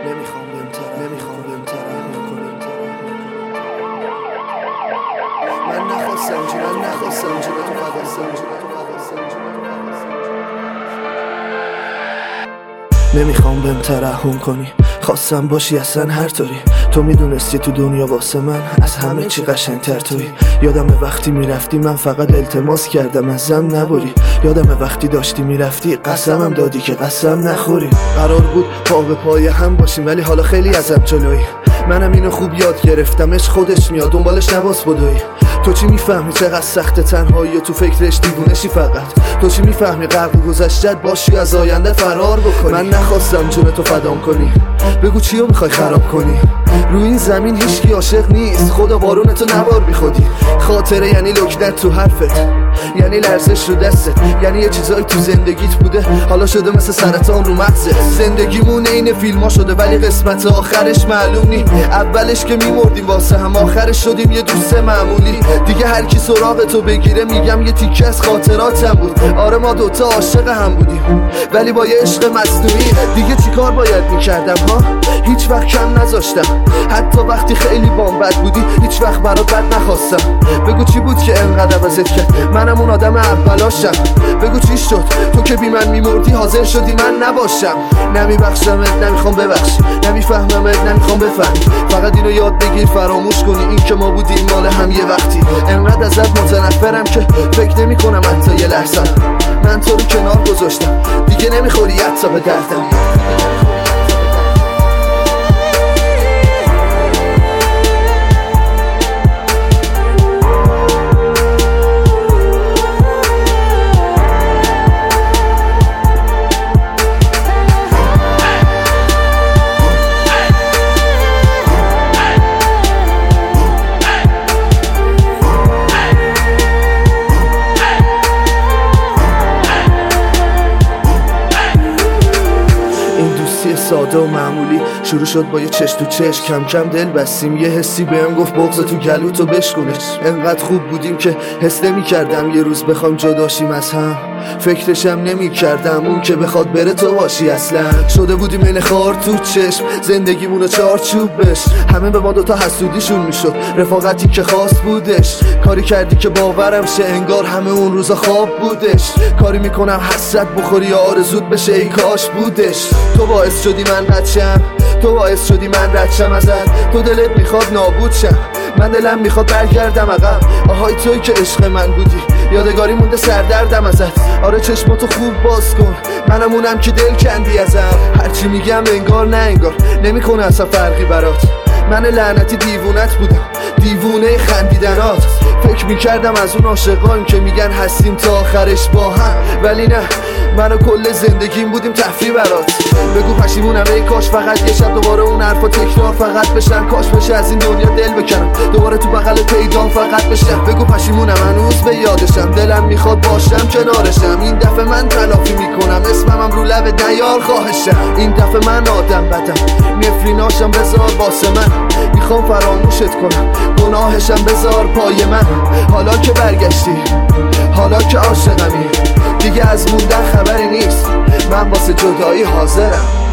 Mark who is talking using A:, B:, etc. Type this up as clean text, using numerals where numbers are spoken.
A: نمیخوام بهم ترحم کنی. من نخواستم جون تو نمیخوام بهم ترحم کنی. خواستم باشی اصلا هر طوری. تو میدونستی تو دنیا واسه من از همه چی قشنگتر تویی. یادم وقتی میرفتی من فقط التماس کردم ازم نبری. یادم وقتی داشتی میرفتی قسمم دادی که قسم نخوری. قرار بود پا به پای هم باشیم ولی حالا خیلی ازم جلویی. منم اینو خوب یاد گرفتمش خودش میاد دنبالش نباس بدوی. تو چی میفهمی چقدر سخت تنهایی و تو فکرش دیوونشی فقط. تو چی میفهمی غرق گذشتت باشی از آینده فرار بکنی. من نخواستم جون تو فدام کنی. بگو چیو میخوای خراب کنی. روی این زمین هیچکی عاشق نیست. خدا بارون تو نبار بی خودی. خاطره یعنی لکنت تو حرفت، یعنی لرزش رو دستت، یعنی یه چیزایی تو زندگیت بوده حالا شده مثل سرطان رو مغزت. زندگیمون عین فیلما شده ولی قسمت آخرش معلوم نی. اولش که میمردیم واسه هم آخرش شدیم یه دوست معمولی. دیگه هر کی سراغ تو بگیره میگم یه تیکه از خاطراتم بود. آره ما دوتا عاشق هم بودیم ولی با یه عشق مصنوعی. دیگه چیکار باید میکردم ها؟ هیچ وقت کم نذاشتم. حتی وقتی خیلی بد بودی هیچ وقت برات بد نخواستم. بگو چی بود که انقدر عوضت کرد؟ منم اون آدم اولاشم. بگو چی شد تو که بی من میمردی حاضر شدی من نباشم. نمیبخشمت نمیخوام ببخشی، نمیفهممت نمیخوام بفهمی. فقط اینو یاد بگیر فراموش کنی این که ما بودیم مال هم یه وقتی. انقدر ازت متنفرم که فکر نمی کنم حتی یه لحظه من تو رو کنار گذاشتم. دیگه نمیخوری حتی به دردم. ساده و معمولی شروع شد با یه چش تو چش. کم کم دل بستیم یه حسی بهم گفت بغض تو گلوتو بشکنش. انقدر خوب بودیم که حس نمی کردم یه روز بخوام جداشیم از هم. فکرشم نمی کردم اون که بخواد بره تو باشی اصلا. شده بودیم این خار تو چشم زندگیمونو چارچوب بش. همه به ما دوتا حسودیشون میشد رفاقتی که خاص بودش. کاری کردی که باورم شه انگار همه اون روزا خواب بودش. کاری میکنم حسرت بخوری یا آرزوت بشه ای کاش بودش. تو باعث شدی من رد شم، تو باعث شدی من رد شم ازت. تو دلت میخواد نابود شم، من دلم میخواد برگردم عقب. آهای توی که عشق من بودی یادگاری مونده سردردم ازت. آره چشماتو خوب باز کن منم اونم که دل کندی ازم. هرچی میگم انگار نه انگار نمیکنه اصلا فرقی برات. من لعنتی دیوونت بودم دیوونه خندیدنات. فکر میکردم از اون عاشقان که میگن هستیم تا آخرش با هم ولی نه من و کل زندگیم بودیم تفریح برات. بگو پشیمونم ای کاش فقط یه شب دوباره اون حرفا تکرار فقط بشن. کاش بشه از این دنیا دل بکنم دوباره تو بغل پیدام فقط بشم. بگو پشیمونم هنوز به یادشم دلم میخواد باشم کنارشم. این دفعه من تلافی میکنم اسمم رو لب دیار خواهشم. این دفعه من آدم بدم نفریناشم بذار واسه من. میخوام فراموشت کنم گناهشم بذار پای من. حالا که برگشتی حالا که عاشقمی دیگه از موندن خبری نیست. من واسه جدایی حاضرم.